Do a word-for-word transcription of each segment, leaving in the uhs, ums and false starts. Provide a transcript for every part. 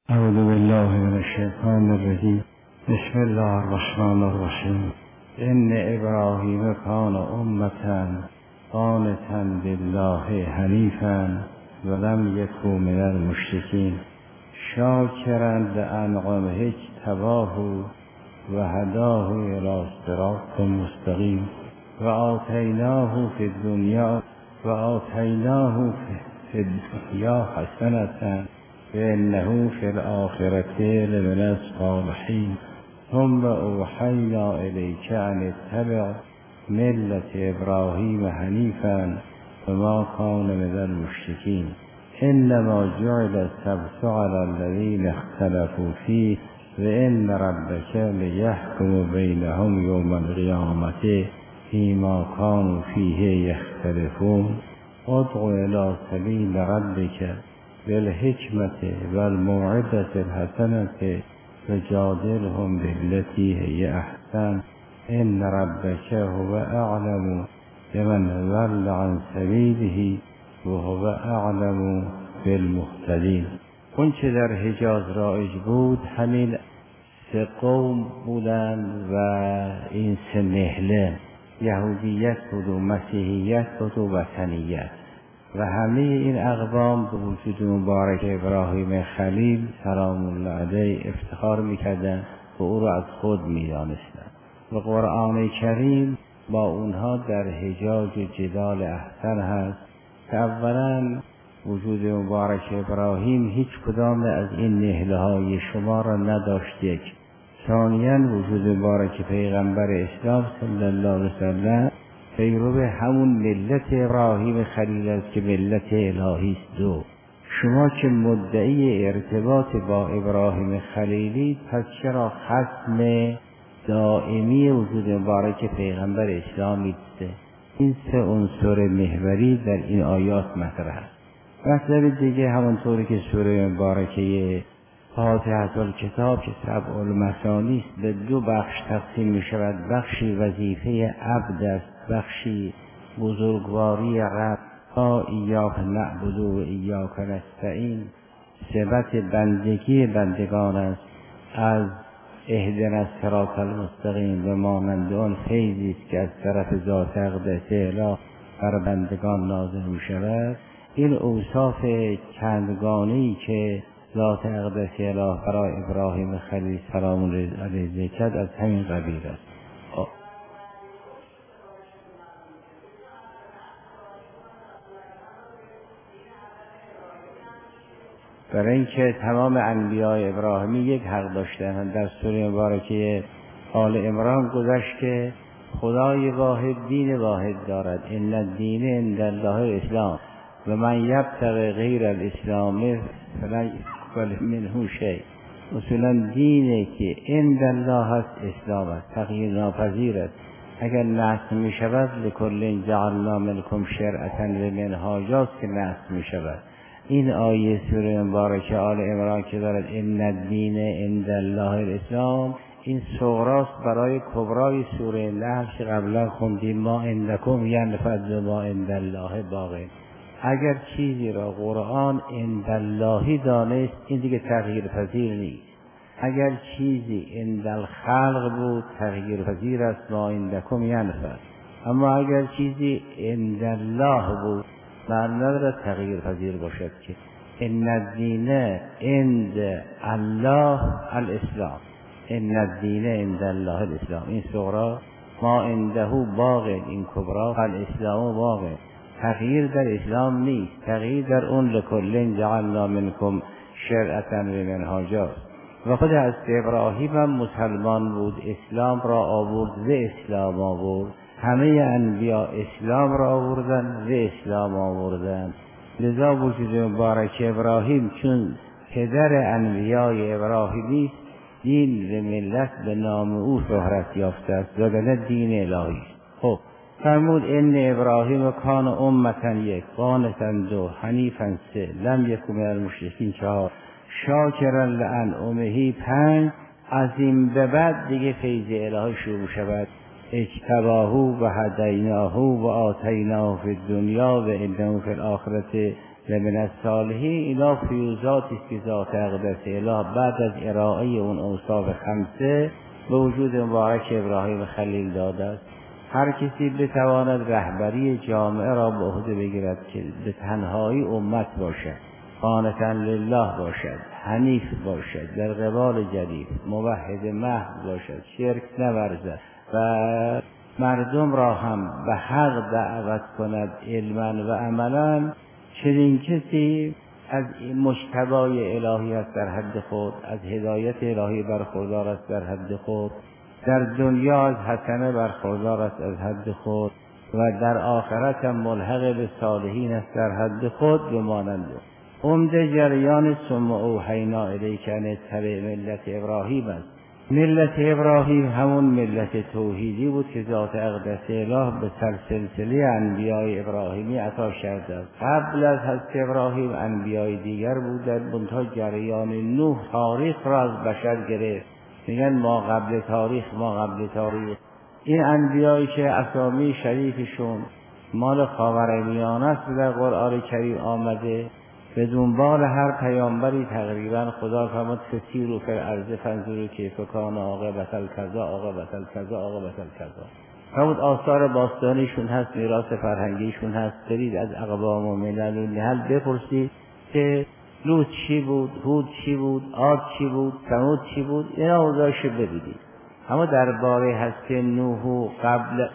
اعوذ بالله من الشیطان الرجیم. بسم الله الرحمن الرحیم. ان ابراهیم کان امة قانتا لله حنیفا ولم یک من المشرکین شاکرا لانعمه اجتباه و هداه الی صراط مستقیم و آتیناه فی الدنیا و آتیناه فی الدنیا حسنة فإنه في الآخرة لمن الصالحين ثم أوحينا إليك أن اتبع ملة إبراهيم حنيفا وما كان من المشركين إنما جعل السبت على الذين اختلفوا فيه وإن ربك ليحكم بينهم يوم القيامة فيما كانوا فيه يختلفون ادع إلى سبيل ربك بالحکمت و الموعظة الحسنة وجادلهم بالتي هي احسن ان ربك هو اعلم بمن ضل عن سبیله و هو اعلم بالمهتدین. اون چه در حجاز رایج بود همین سه قوم بودند و این سه مهله، یهودیت بود و مسیحیت بود و وثنیت، و همه این اقوام به وجود مبارک ابراهیم خلیل سلام الله علیه افتخار میکردند و او را از خود میدانستند و قرآن کریم با اونها در حجاج و جدال احسن هست که اولا وجود مبارک ابراهیم هیچ کدام از این نهله های شما را نداشت. یک ثانیاً وجود مبارک پیغمبر اسلام صلی الله علیه وسلم پیرو همون ملت ابراهیم خلیل است که ملت الهی است. دو شما که مدعی ارتباط با ابراهیم خلیلی، پس چرا خصم دائمی وجود مبارک پیغمبر اسلامی است؟ این سه عنصر محوری در این آیات مطرح است. مطلب دیگه همونطوری که سوره مبارکه فاتحه الکتاب که سبع المثانی است به دو بخش تقسیم می شود. بخشی وظیفه عبد است، بخشی بزرگواری رب تا ایاک نعبد و ایاک نستعین، صفت بندگی بندگان است از اهدنا الصراط المستقیم و مانند آن فیضی است که از طرف ذات اقدس اله بر بندگان نازل می شود. این اوصاف چندگانه‌ای که ذات اقدس اله برای ابراهیم خلیل سلام علیه ذکر از همین قبیل است. برای اینکه تمام انبیاء ابراهیمی یک حق داشتند. در سوره مبارکه آل عمران گذشت که خدای واحد دین واحد دارد، ان الدین عند الله الاسلام و من یبتغی غیر الاسلام فلن یقبل منه شیء. اصولا دینی که عند الله است اسلام است، تغییر ناپذیر است. اگر نسخ می شود لکل جعلنا منکم شرعة و منهاجا است که نسخ می شود. این آیه سوره مبارکه آل عمران که دارد ان الدین عند الله الاسلام، این صغراست برای کبرای سوره نحل که قبلا خوندیم ما عندکم ینفد و ما عند الله باق. اگر چیزی را قرآن عند اللهی دانست این دیگه تغییر پذیر نیست. اگر چیزی عند الخلق بود تغییر پذیر است، ما عندکم ینفد. اما اگر چیزی عند الله بود معنی ندارد تغییر پذیر باشد که ان الدین عند الله الاسلام، ان الدین عند الله الاسلام. این صغرا ما عنده باق، این کبرا الاسلام باق. تغییر در اسلام نیست، تغییر در اون لکل جعلنا منکم شرعة و منهاجا. و خود از ابراهیم هم مسلمان بود، اسلام را آورد و اسلام آورد. همه انبیا اسلام را آوردن و اسلام آوردن. لذا وجود مبارک ابراهیم چون پدر انبیای ابراهیمی است، دین و ملت به نام او شهرت یافته است و به دین الهی. خب فرمود ان ابراهیم کان امة یک، قانتا دو، حنیفا سه، لم یک من المشرکین چهار، شاکرا لانعمه پنج. از این به بعد دیگه فیض الهی شروع شود. اجتباه و هدیناه و آتیناه فی الدنیا و انه فی الاخرة لمن الصالحین اینا فیوزاتی است که ذات اقدس اله بعد از ارائه اون اوصاف خمسه به وجود مبارک ابراهیم خلیل داده است. هر کسی بتواند رهبری جامعه را به عهده بگیرد که به تنهایی امت باشد، قانتا لله باشد، حنیف باشد، در قبال جدید موحد محض باشد، شرک نورزد و مردم را هم به حق دعوت کند علما و عملا، چنین کسی از مجتبای الهی است در حد خود، از هدایت الهی برخوردار است در حد خود، در دنیا از حسنه برخوردار است از حد خود و در آخرت هم ملحق به صالحین است در حد خود بمانند. عمده جریان ثم اوحینا الیک ان اتبع ملت ابراهیم است. ملت ابراهیم همون ملت توحیدی بود که ذات اقدس اله به سلسله انبیای ابراهیمی عطا کرده است. قبل از حضرت ابراهیم انبیای دیگر بودند، منتها جریان نوح تاریخ را از بشر گرفت. میگن ما قبل تاریخ ما قبل تاریخ. این انبیایی که اسامی شریفشون مال خاورمیانه است در قرآن کریم آمده، به دنبال هر پیامبری تقریبا خدا فرمود فسیروا فی الارض فانظروا کیف کان عاقبة الکذا عاقبة الکذا عاقبة الکذا. فرمود آثار باستانیشون هست، میراث فرهنگیشون هست، برید از اقوام و ملل و نهل بپرسید که لوط چی بود، هود چی بود، عاد چی بود، ثمود چی بود، اینا اوضاعش ببینید. اما درباره هستی نوح و قبل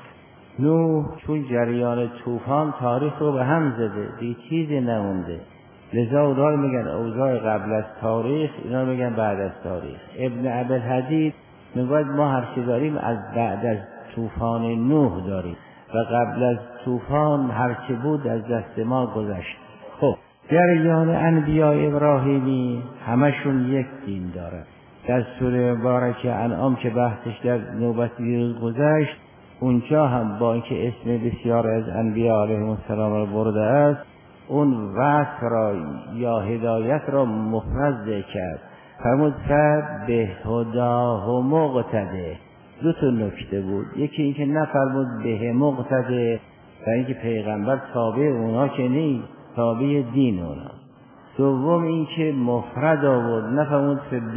نوح چون جریان طوفان تاریخ رو به هم زده، دیگه چیزی نمونده. لذا اونا میگن اوضاع قبل از تاریخ، اینا میگن بعد از تاریخ. ابن عبدالحدید میگوید ما هر چی داریم از بعد از طوفان نوح داریم و قبل از طوفان هر چی بود از دست ما گذشت. خب جریان انبیاء ابراهیمی همشون یک دین دارن. در سوره مبارکه انعام که بحثش در نوبت دیروز گذشت، اونجا هم با اینکه اسم بسیار از انبیاء علیهم السلام را برده است، اون وصف را یا هدایت را مفرد ذکر کرد. فرمود به هداه مقتده. دو تا نکته بود، یکی اینکه نفرمود به مقتده و اینکه پیغمبر تابع اونا که نیست، تابع دین اونا. دوم اینکه مفرد آورد، نفرمود به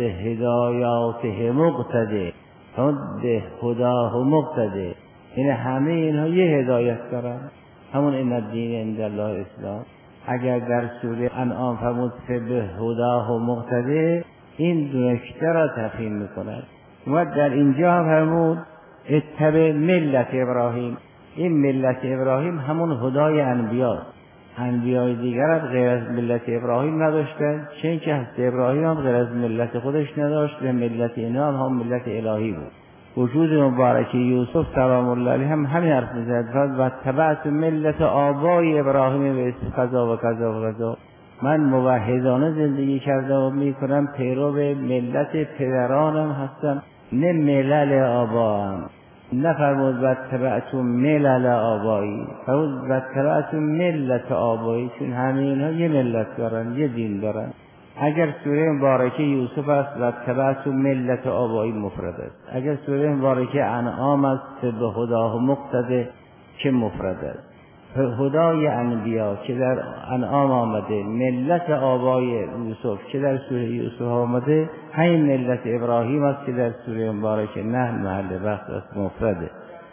هدایات مقتده، فرمود به هداه مقتده. این همه اینها یه هدایت دارن، همون این الدین عند الله اسلام. اگر در سوره انعام فرمود به هداه و مقتده، این دو نکته را تفهیم میکند. و در اینجا فرمود اتبع ملت ابراهیم. این ملت ابراهیم همون هدای انبیا. انبیای دیگر هم غیر از ملت ابراهیم نداشتن، چون که حضرت ابراهیم هم غیر از ملت خودش نداشت و ملت اینا هم, هم ملت الهی بود. وجود مبارک یوسف سلام الله علیه هم همین حرف میزد و تبعت ملت آبای ابراهیم به کذا و کذا و کذا. من موحدانه زندگی کردم و میکنم پیرو ملت پدرانم هستم، نه ملل آبایم. نفرمود و تبعت ملل آبایی، فرمود و تبعت ملت آبایی، چون همه اینها یه ملت دارن، یه دین دارن. اگر سوره مبارکه یوسف است و تبعت ملت آبایی مفرد است، اگر سوره مبارکه انعام است به هداه مقتده که مفرد است. هدای انبیا که در انعام آمده، ملت آبای یوسف که در سوره یوسف آمده، همین ملت ابراهیم است که در سوره مبارکه نحل محل بحث است، مفرده.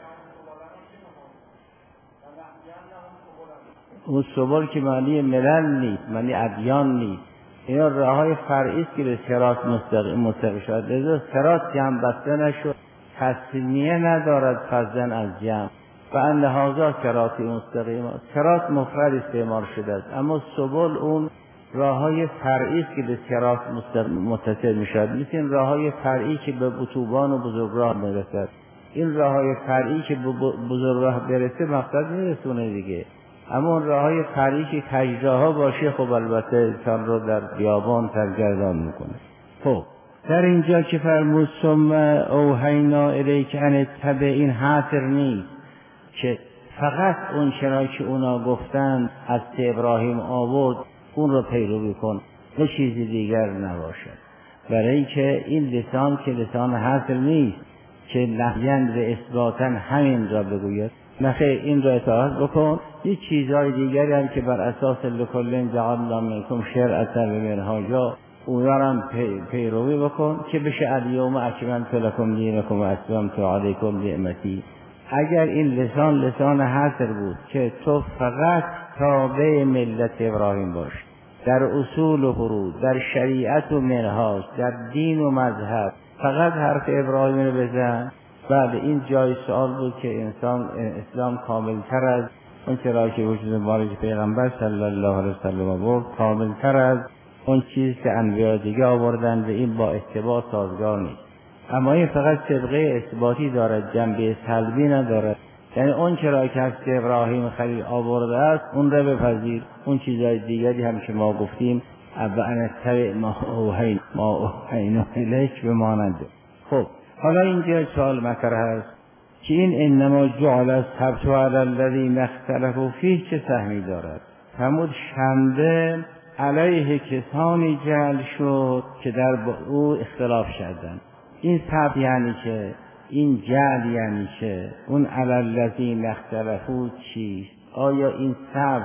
اون سبل که معنی ملل نیست، معنی ادیان نیست، اینا راه های فرعی است که به صراط مستقیم مستقیم شد. لذا صراط جمع بسته نشد، تسمیه ندارد فضلا از جمع و ان هذا صراط مستقیم. صراط مفرد استعمال شده است، اما سبل اون راه های فرعی است که به صراط متصل می شود. مثل راه های فرعی که به اتوبان و بزرگراه میرسد، این راه های فرعی که به بزرگراه برسه مقصد میرسونه دیگه. اما اون راه های فرعی که کجراها باشه، خب البته انسان رو در بیابان سرگردان میکنه. خب در اینجا که فرمود ثم اوحینا الیک ان اتبع، این حاصر نیست که فقط اون چرا که اونا گفتند از ابراهیم آورد اون رو پیروی کن، نه چیزی دیگر نباشد. برای اینکه این لسان که لسان حاصر نیست که نفیاً و اثباتاً همین را بگوید، نخیر این را اطاعت بکن یه چیزهای دیگری هم که بر اساس لکل جعلنا منکم شرعة و منهاجا اونا هم پی، پیروی بکن که بشه الیوم اکملت لکم دینکم و اتممت علیکم نعمتی. اگر این لسان لسان حصر بود که تو فقط تابع ملت ابراهیم باش، در اصول و فروع، در شریعت و منهاج، در دین و مذهب فقط حرف ابراهیم رو بزن، بله این جای سوال بود که انسان اسلام کاملتر از اون چرا که وجود مبارک پیغمبر صلی الله علیه وسلم آورد، کاملتر از اون چیز که انبیا دیگه آوردن و این با اتباع سازگار نیست. اما این فقط سابقه اثباتی دارد، جنبه سلبی ندارد. یعنی اون چرا که از ابراهیم خلیل آورده است اون رو بپذیر، اون چیزهای دیگری هم که ما گفتیم ابا ان اتبع ما اوحینا ما اوحینا الیک بمانند. خب حالا اینجا سوال مطرح است که این انما جعل السبت علی الذین اختلفوا فیه چه سهمی دارد؟ فرمود شنبه علیه کسانی جعل شد که در او اختلاف شدند. این سبت یعنی که این جعل یعنی که اون علی الذین اختلفوا چیست؟ آیا این سبت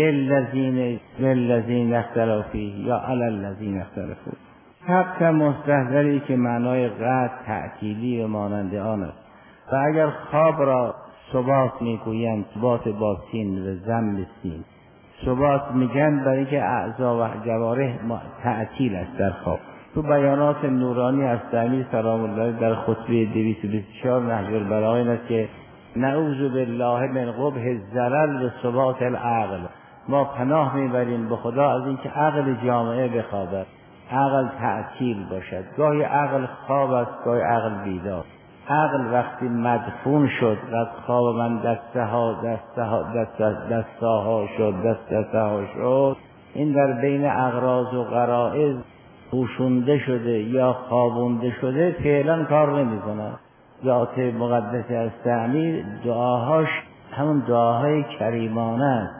بالذین بالذین اختلفوا فیه یا علی الذین اختلفوا؟ سبت مستحضری که معنای قطع تعطیلی و مانند آن است و اگر خواب را ثبات میگویند، ثبات با سین و ضم سین، ثبات میگن برای که اعضا و جوارح تعطیل است در خواب. تو بیانات نورانی از امیر سلام الله در خطبه دویست و بیست و چهار نهج البلاغه این است که نعوذ بالله من قبح الزلل و ثبات العقل، ما پناه میبریم به خدا از اینکه عقل جامعه بخوابد، عقل تعطیل باشد. گاهی عقل خواب است، گاهی عقل بیدار. عقل وقتی مدفون شد و از خواب من دسته ها دسته ها دسته دسته ها شد دسته دسته ها شد، این در بین اغراض و غرائز پوشونده شده یا خوابونده شده، فعلا کار نمی کند. ذات مقدس از تعمیر دعاهاش همون دعاهای کریمانه است.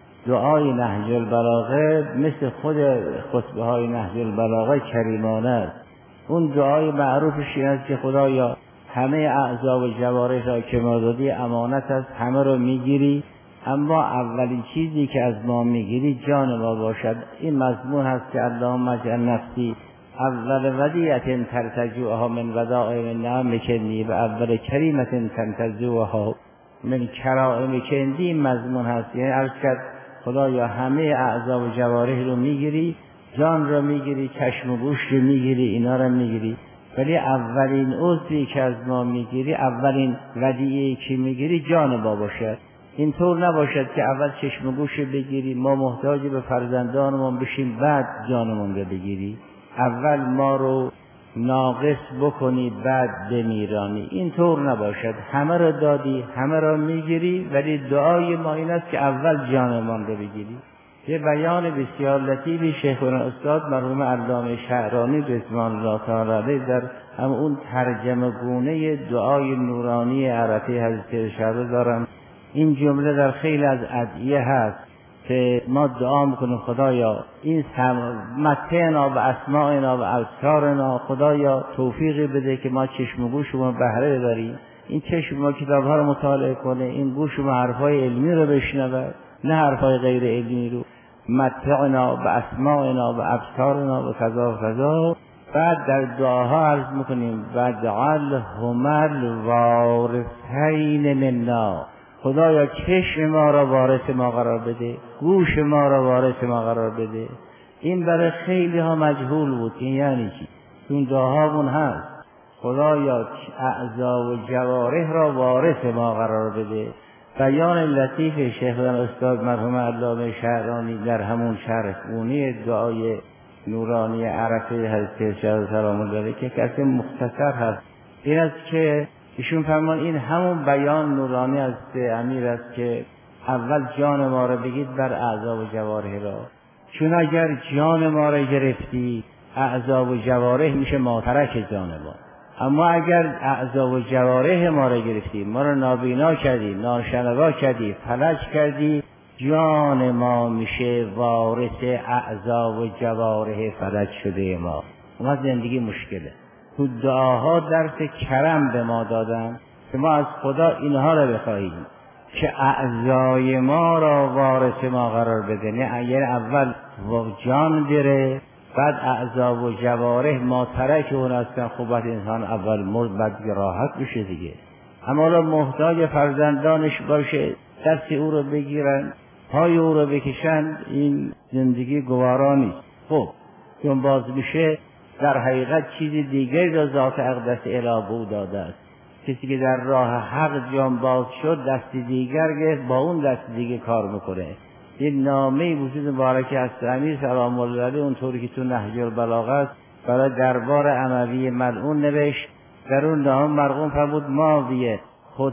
دعای نهج البلاغه مثل خود خطبه های نهج البلاغه کریمانه است. اون دعای معروفش این است که خدایا همه اعضا و جوارح را که ما دادی امانت است، همه رو میگیری، اما اولین چیزی که از ما میگیری جان ما باشد. این مضمون هست که اللهم اجعل نفسی اول ودیعة ترتجوها من ودائع من نعمک لی و اول کریمة تنتزوها من کرائمک لی. این مضمون هست، یعنی عرض کرد خدایا همه اعضا و جوارح رو میگیری، جان رو میگیری، چشم و گوش رو میگیری، اینا رو میگیری، ولی اولین عضوی که از ما میگیری، اولین ودیعه‌ای که میگیری جان ما باشد. اینطور نباشد که اول چشم و گوش بگیری، ما محتاج به فرزندانمون بشیم بعد جانمون رو بگیری، اول ما رو ناقص بکنی بعد بمیرانی. اینطور نباشد، همه را دادی همه را میگیری، ولی دعای ما این است که اول جانمان رو بگیری. یه بیان بسیار لطیفی شیخنا استاد مرحوم علامه شعرانی رضوان الله تعالی علیه در هم اون ترجمه گونه دعای نورانی عرفی حضرت ارشاد دارن. این جمله در خیلی از ادعیه هست که ما دعا میکنیم خدایا این متعنا و اسماعنا و ابصارنا، خدایا توفیقی بده که ما چشم و گوشمون بهره ببریم، این چشم ما کتاب‌ها رو مطالعه کنه، این گوش ما حرفای علمی رو بشنوه نه حرفای غیر علمی رو. متعنا و اسماعنا و ابصارنا و کذا و کذا. بعد در دعاها عرض میکنیم و جعلهم الوارثین منا، خدایا چشم ما را وارث ما قرار بده، گوش ما را وارث ما قرار بده. این برای خیلی ها مجهول بود این یعنی چی. این دعاهامون هست خدایا اعضا و جوارح را وارث ما قرار بده. بیان لطیف شیخ استاد مرحوم علامه شعرانی در همون شرح گونه دعای نورانی عرفی حضرت ارشاد سلام الله علیه که کسی مختصر هست، این است که ایشون فرمان این همون بیان نورانی از امیر است که اول جان ما را بگید بر اعضا و جوارح را، چون اگر جان ما را گرفتی اعضا و جوارح میشه ماترک جان ما، اما اگر اعضا و جوارح ما را گرفتی، ما را نابینا کردی، ناشنوا کردی، فلج کردی، جان ما میشه وارث اعضا و جوارح فلج شده ما. ما زندگی مشکله. تو دعاها درس کرم به ما دادن که ما از خدا اینها را بخواهیم. که اعضای ما را وارث ما قرار بده. یعنی اول جان بره، بعد اعضا و جوارح ما ترک اون هستن. خوبت انسان اول مرد بعد راحت بشه دیگه. اما حالا محتاج فرزندانش باشه، دست او رو بگیرن، پای او رو بکشن، این زندگی گوارا نیست. خب چون باز میشه در حقیقت چیزی دیگری را ذات اقدس اله به او داده است. کسی که در راه حق جان باز شد دست دیگر گرفت، با اون دست دیگه کار میکنه. این نامه وجود مبارک است امیر سلام الله علیه اونطوری که تو نهج البلاغه است برای دربار اموی ملعون نوشت. در اون نامه مرقوم فرمود ماویه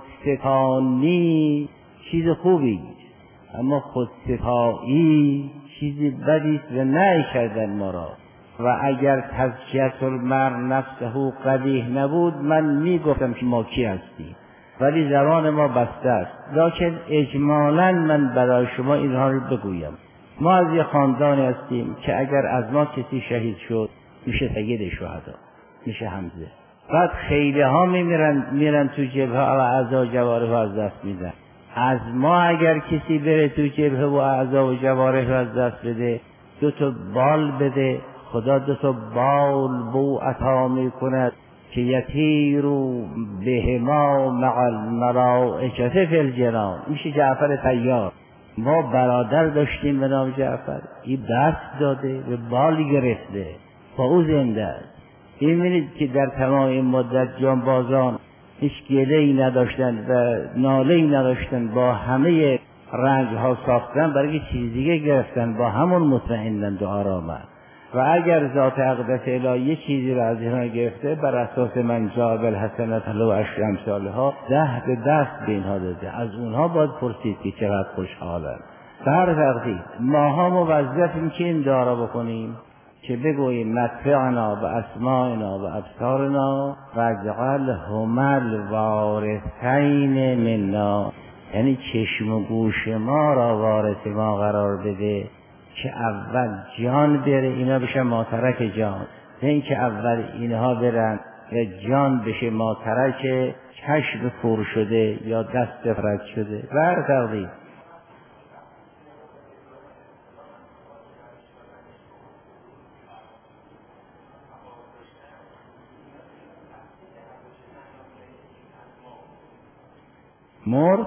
خودستانی چیز خوبی، اما خودستایی چیزی بدی و نهی کردن ما را. و اگر تزکیة المرء نفسه قبیح نبود من میگفتم که ما کی هستیم، ولی زبان ما بسته است. لکن اجمالا من برای شما اینها رو بگویم. ما از یه خاندانی هستیم که اگر از ما کسی شهید شد میشه سید شهدا، میشه حمزه. بعد خیلی ها میمیرن میرن تو جبهه و اعضا و جوارح از دست میدن. از ما اگر کسی بره تو جبهه و اعضا و جوارح از دست بده، دو تا بال بده، خدا دو تا بال بو عطا میکند که یطیروا بهما مع الملائکة فی الجنان. میشه جعفر طیار. ما برادر داشتیم به نام جعفر، این دست داده و بال گرفته، با او زنده است. این می‌بینید که در تمام این مدت جانبازان هیچ گله‌ای نداشتند و ناله‌ای نداشتند، با همه رنج‌ها ساختن برای چیز دیگه گرفتن، با همون مطمئنند و آرامند. و اگر ذات اقدس الهی یه چیزی را از اینها گرفته، بر اساس من جاء بالحسنة له عشر امثالها، ده به دست به اینها داده. از اونها باید پرسید که چقدر خوشحالند. به هر تقدیر ماها موظفیم که این دعا را بکنیم که بگوییم متعنا و اسماعنا و ابصارنا و اجعلهما الوارثین منا، یعنی چشم و گوش ما را وارث ما قرار بده که اول جان بره، اینا بشه ماترک جان، نه اینکه اول اینها برن و جان بشه ماترک چشم پر شده یا دست فرد شده. و هر تقدیر مر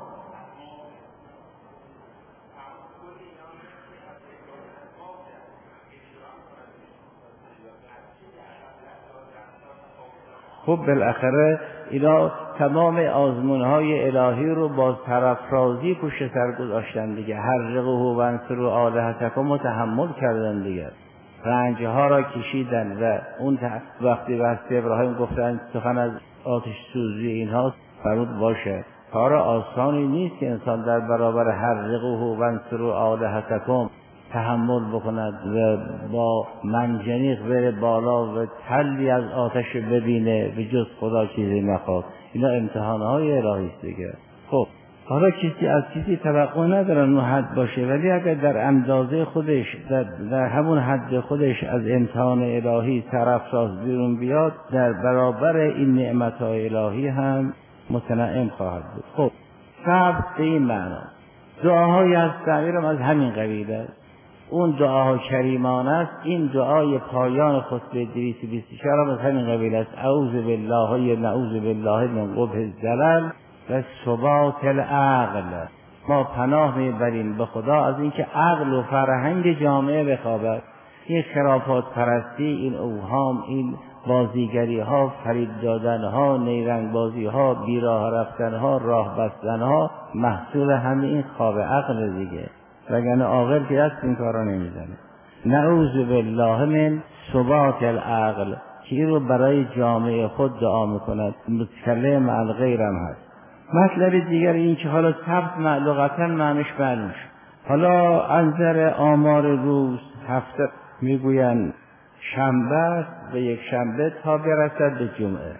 خب بالاخره اینا تمام آزمونهای الهی رو با طرفرازی پشت سر گذاشتن دیگه. حرقه و وانصروا آلهتکم رو تحمل کردن دیگه، رنجها را کشیدن. و اون وقتی به ابراهیم گفتن سخن از آتش سوزی اینها، فرود باشه کار آسانی نیست که انسان در برابر حرقه و وانصروا آلهتکم تحمل بکند و با منجنیق بره بالا و تلی از آتش ببینه و جز خدا چیزی نخواد. اینا امتحانهای الهی است دیگه. خب حالا کسی از کسی توقع ندارن اون حد باشه، ولی اگر در اندازه خودش در, در همون حد خودش از امتحان الهی طرفراز بیرون بیاد، در برابر این نعمتهای الهی هم متنعم خواهد بود. خب صبر به این معنا دعاهای از تعمیرم از همین قبیل است. اون دعاها کریمان است. این دعای پایان خطبه دویست و بیست و چهار از همین قبیل است. اعوذ بالله یا نعوذ بالله من قبح الزلل و ثبات العقل. ما پناه میبریم به خدا از اینکه عقل و فرهنگ جامعه بخوابد. این خرافات پرستی، این اوهام، این بازیگری ها، فریب دادن ها، نیرنگ بازی ها، بیراه رفتن ها، راه بستن ها محصول همین این خواب عقل دیگه. وگرنه عاقل که دست این کارا نمیزنه. نعوذ بالله من ثبات العقل که این رو برای جامعه خود دعا میکند. متکلم مع الغیر هم هست. مطلب دیگر این که حالا سبت لغتا معنیش معلوم شد. حالا انظر آمار روز هفته میگوین شنبه و یک شنبه تا برسد به جمعه.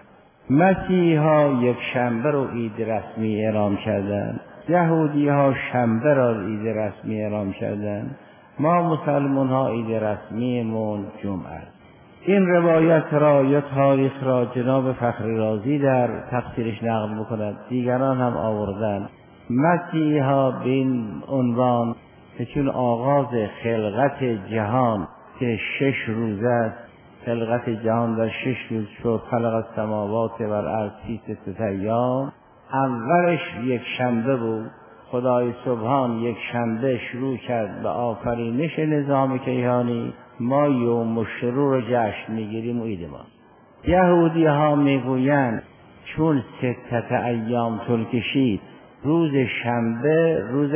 مسیحا یک شنبه رو عید رسمی اعلام کردند، یهودی ها شنبه را عید رسمی اعلام کردند، ما مسلمان ها عید رسمیمون جمعه است. این روایت را یا تاریخ را جناب فخری رازی در تفسیرش نقل می‌کند، دیگران هم آوردن مسیحا بین عنوان که چون آغاز خلقت جهان که شش روز است، خلقت جهان در شش روز شد، خلق السماوات و الارض فی ستة ایام. اولش یک شنبه بود، خدای سبحان یک شنبه شروع کرد به آفرینش نظام کیهانی. ما یوم الشروع رو جشن میگیریم و عید ما. یهودی ها میگویند چون ستة ایام طول کشید، روز شنبه روز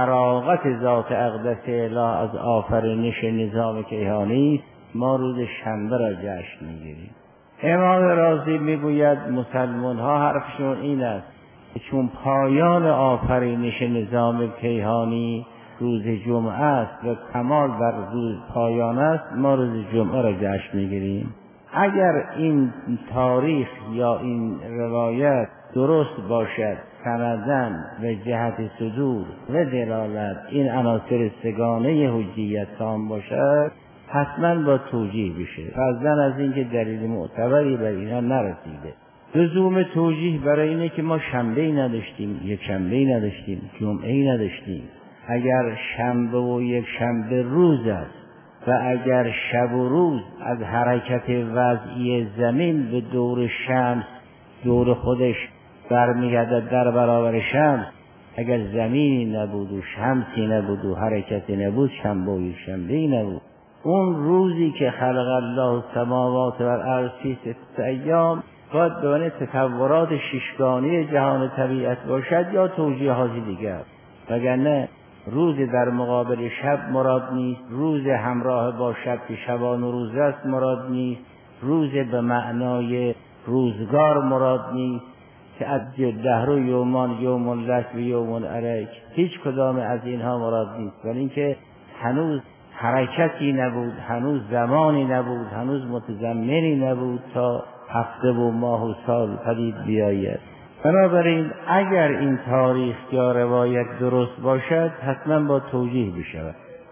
فراغت ذات اقدس اله از آفرینش نظام کیهانی، ما روز شنبه را جشن میگیریم. امام رازی میگوید مسلمان ها حرفشون این است که چون پایان آفرینش نظام کیهانی روز جمعه است و کمال بر روز پایان است، ما روز جمعه را جشن میگیریم. اگر این تاریخ یا این روایت درست باشد، سندن و جهت صدور و دلالت این عناصر سگانه حجیت تام باشد، حتما با توجیه بشه، فضلا از اینکه دلیل معتبری بر اینها نرسیده. لزوم توجیه برای اینه که ما شنبه‌ای نداشتیم، یک شنبه‌ای نداشتیم، جمعه‌ای نداشتیم. اگر شنبه و یک شنبه روز است و اگر شب و روز از حرکت وضعی زمین به دور شمس دور خودش برمیگردد در برابر شمس، اگر زمینی نبود و شمسی نبود و حرکتی نبود، شنبه و یک شنبه‌ای نبود. اون روزی که خلق الله السماوات و الارض فی ستة ایام باید به معنی تطورات ششگانه جهان طبیعت باشد یا توجیهاتی دیگر، وگرنه روز در مقابل شب مراد نیست، روز همراه با شب که شبان و روز است مراد نیست، روز به معنای روزگار مراد نیست که از دهر و یومان یوم لک و یوم علیک، هیچ کدام از اینها مراد نیست، ولی اینکه هنوز حرکتی نبود، هنوز زمانی نبود، هنوز متضمنی نبود تا هفته و ماه و سال پدید بیاید. بنابراین اگر این تاریخ یا روایت درست باشد، حتما با توجیه بشود.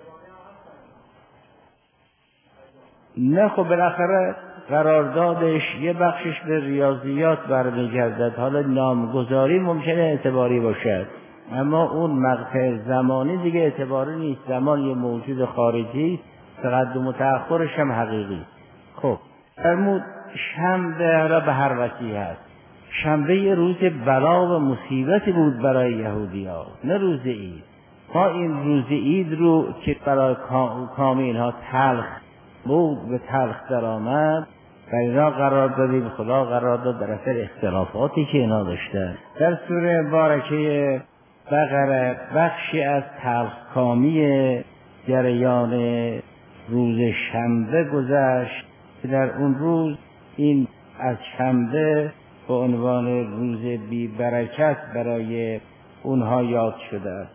نه خب بالاخره قراردادش یه بخشش به ریاضیات برمیگردد. حالا نامگذاری ممکنه اعتباری باشد، اما اون مقطع زمانی دیگه اعتباری نیست. زمان یه موجود خارجی، تقدم و تأخرش هم حقیقی. خب فرمود شنبه را به هر وجهی هست. شنبه یه روز بلا و مصیبتی بود برای یهودی ها، نه روز عید. ما این روز عید رو که برای کام اینها تلخ بود به تلخ در آمد و اینا قرار دادیم، خدا قرار داد در اثر اختلافاتی که اینا داشتن. در سوره مبارکه بقره بخشی از تلخ کامی جریان روز شنبه گذشت که در اون روز این از شنبه به عنوان روز بی برکت برای اونها یاد شده است.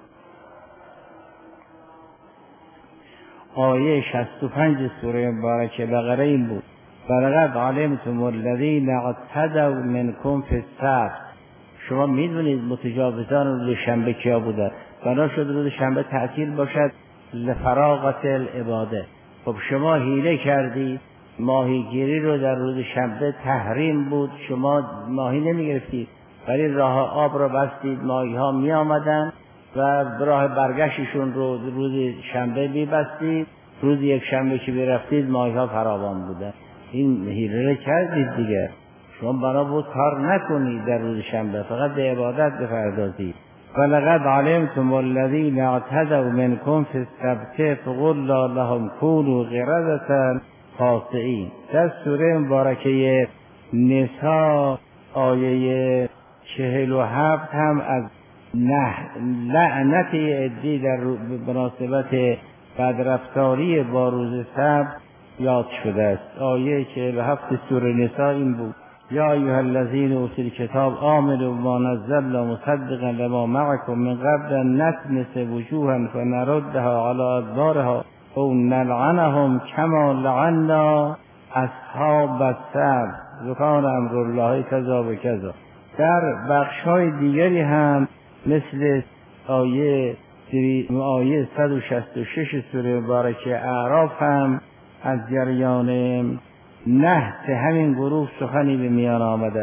آیه شصت و پنج سوره مبارکه بقره این بود: ولقد علمتم الذین اعتدوا منکم فی السبت. شما میدونید متجاوزان روز شنبه کیا بودند. بنا شد روز شنبه تعطیل باشد لفراغت العباده. خب شما حیله کردید، ماهیگیری رو در روز شنبه تحریم بود، شما ماهی نمیگرفتید، ولی راه آب رو بستید، ماهی ها می آمدن و راه برگشتشون رو روز شنبه می بستید، روز یک شنبه که برفتید ماهی ها فراوان بودن. این حیله رو کردید دیگه. شما بنا بود کار نکنید در روز شنبه، فقط به عبادت بپردازید. ولقد علمتم الذین اعتدوا منکم فی السبت فقلنا لهم کونوا قردة خاسئین. در سوره مبارکه نساء آیه چهل و هفت هم از نه لعنت عدی در مناسبت بدرفتاری با روز سبت یاد شده است. آیه چهل و هفت سوره نساء این بود: یا ایها الذین اوتوا الکتاب آمنوا بما نزلنا مصدقا لما معکم من قبل ان نطمس وجوها فنردها علی ادبارها او نلعنهم کما لعنا اصحاب السبت وکان امر الله کذا و کذا. در بخش‌های دیگری هم مثل آیه آیه صد و شصت و شش سوره مبارکه اعراف هم از جریان نحت همین گروه سخنی به میان آمده است.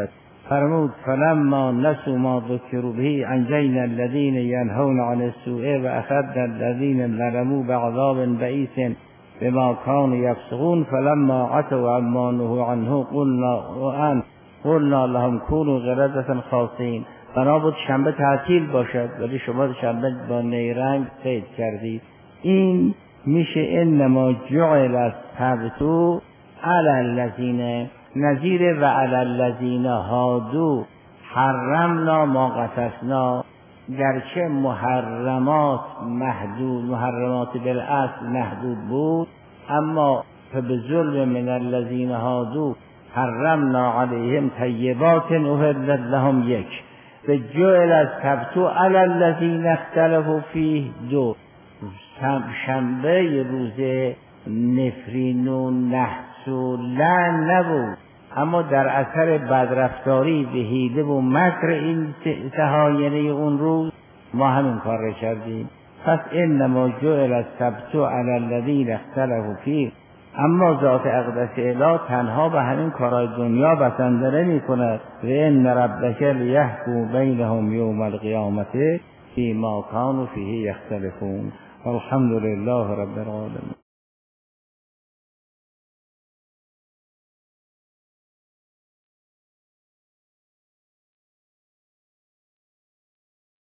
فرمود فلما نسوا ما ذکروا به انجینا الذین ینهون عن السوء و اخذنا الذین ظلموا بعذاب بئیس بما كانوا یفسقون فلما عتوا عما نهوا عنه قلنا وان قلنا لهم كونوا قردة خاسئین. بنا بود شنبه تعطیل باشد ولی شما شنبه با نیرنگ صید کردید. این میشه انما جعل السبت علی الذین نظیر و علی الذین هادوا حرمنا ما قصصنا. گرچه محرمات محدود محرمات بالاصل محدود بود، اما به ظلم من الذین هادوا حرمنا علیهم طیبات احلت لهم. یک به جعل السبت علی الذین اختلفوا فیه. دو شنبه روز نفرین و نحس و لعن نبود، اما در اثر بدرفتاری به حیله و مکر این تهاینه اون روز ما همین کار را کردیم. پس انما جعل السبت علی الذین اختلفوا فیه. اما ذات اقدس اله تنها به همین کارهای دنیا بسنده نمی کند. و ان ربک لیحکم بینهم یوم القیامة فیما کانوا فیه یختلفون. الحمد لله رب العالمین.